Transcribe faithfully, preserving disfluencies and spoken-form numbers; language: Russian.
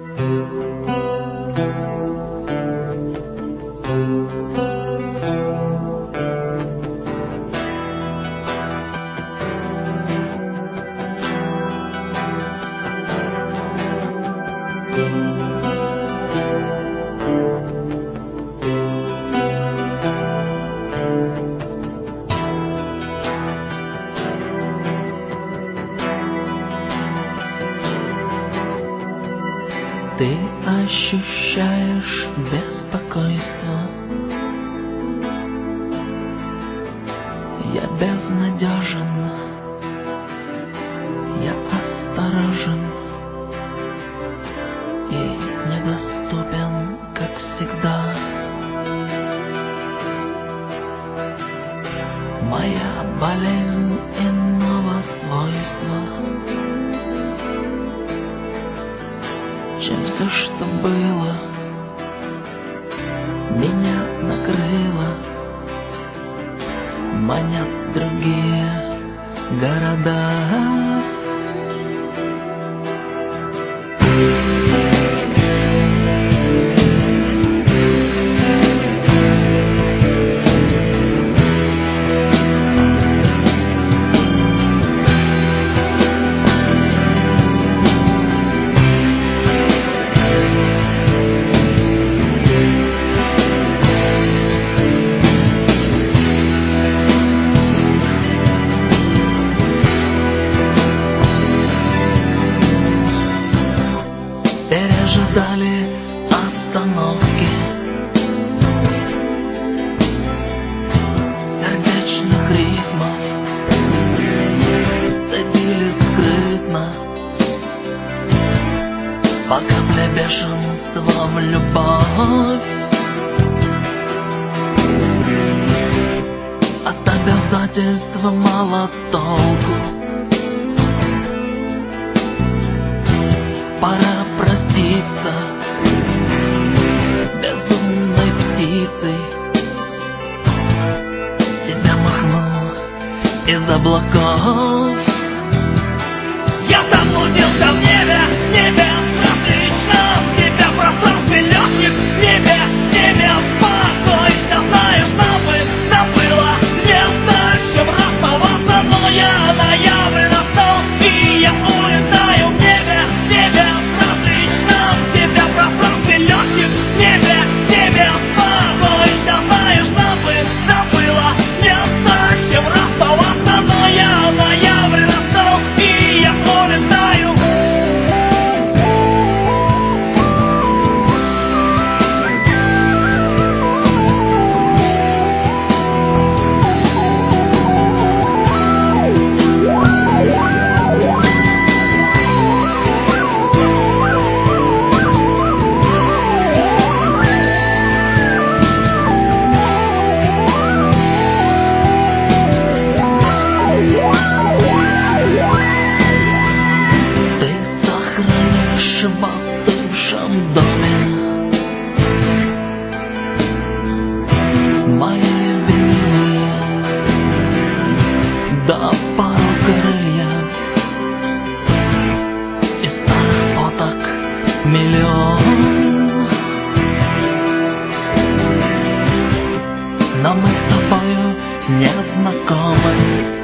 Ты ощущаешь беспокойство, я безнадежен, я осторожен и недоступен, как всегда. Моя болезнь иного свойства, чем все, что было, меня накрыло, манят другие города. Пережидали остановки сердечных ритмов, цедили скрытно по капле бешенства в любовь. От обязательства мало толку, пора проститься безумной птицей. Тебя махнул из облаков. Я заблудился в небе, небе различном, небе в пространстве легких, небе, небе покой. Я знаю, чтобы забыла место, чем расставаться, но я ноябрь настал, и я улетаю в небе, небе различном, небе в пространстве легких, небе, небе покой. Я знаю, чтобы забыла место, чем расставаться, но я ноябрь настал, и я улетаю. Ты сохраняешь в остывшем доме мои вины, да пару крыльев и старых фоток миллион. Но мы с тобою не знакомы.